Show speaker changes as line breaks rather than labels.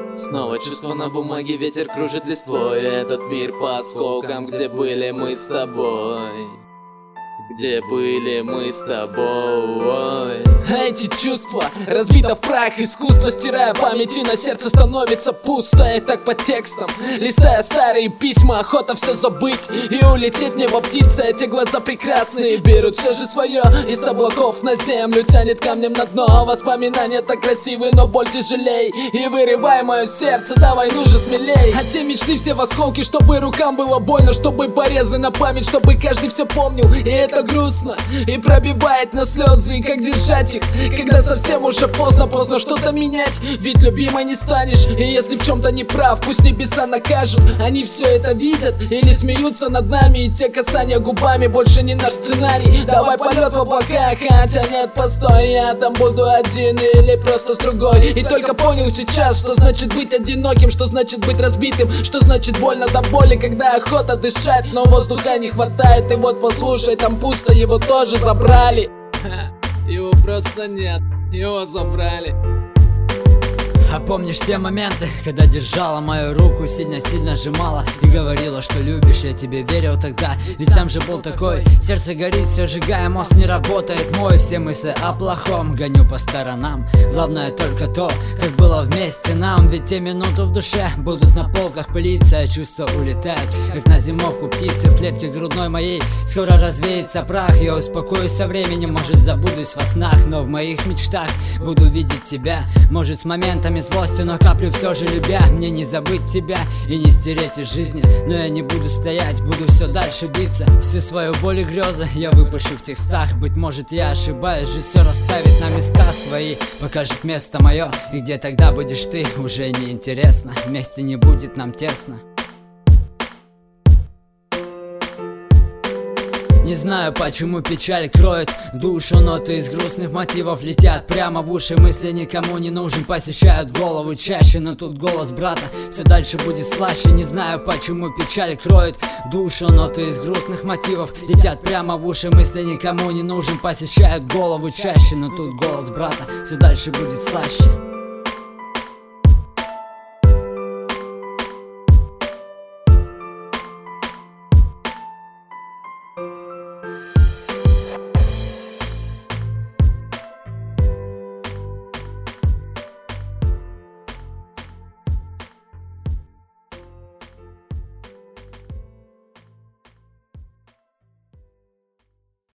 Снова чувство на бумаге, ветер кружит листвой. Этот мир по осколкам, где были мы с тобой. Где были мы с тобой. Эти чувства разбито в прах, искусство стирая память, и на сердце становится пусто. И так по текстам, листая старые письма, охота все забыть и улететь мне во птицы. Эти глаза прекрасные берут все же свое, и с облаков на землю тянет камнем на дно. Воспоминания так красивы, но боль тяжелей, и вырывай мое сердце, давай ну же смелей. А те мечты все в осколке, чтобы рукам было больно, чтобы порезы на память, чтобы каждый все помнил. И это грустно, и пробивает на слезы. И как держать их, когда совсем уже поздно, поздно что-то менять, ведь любимой не станешь. И если в чем-то не прав, пусть небеса накажут. Они все это видят или смеются над нами, и те касания губами больше не наш сценарий. Давай полет в облака, хотя нет, постой, я там буду один или просто с другой. И только понял сейчас, что значит быть одиноким, что значит быть разбитым, что значит больно до боли, когда охота дышать, но воздуха не хватает. И вот послушай, там пусто, его тоже забрали. Его просто нет, его забрали.
А помнишь те моменты, когда держала мою руку, сильно-сильно сжимала и говорила, что любишь, я тебе верил тогда. Ведь сам же был такой, сердце горит, все сжигая, мозг не работает мой. Все мысли о плохом гоню по сторонам, главное только то, как было вместе нам. Ведь те минуты в душе будут на полках пылиться, а чувства улетают, как на зимовку птицы в клетке грудной моей. Скоро развеется прах, я успокоюсь со временем, может забудусь во снах, но в моих мечтах буду видеть тебя. Может с моментами злости, но каплю все же любя. Мне не забыть тебя и не стереть из жизни, но я не буду стоять, буду все дальше биться. Всю свою боль и грезы я выпущу в текстах. Быть может я ошибаюсь, жизнь все расставит на места свои, покажет место мое, и где тогда будешь ты, уже не интересно. Вместе не будет нам тесно. Не знаю, почему печаль кроет душу, ноты из грустных мотивов летят прямо в уши. Мысли никому не нужен, посещают голову чаще, но тут голос брата все дальше будет слаще. Не знаю, почему печаль кроет душу, ноты из грустных мотивов летят прямо в уши. Мысли никому не нужен, посещают голову чаще, но тут голос брата все дальше будет слаще.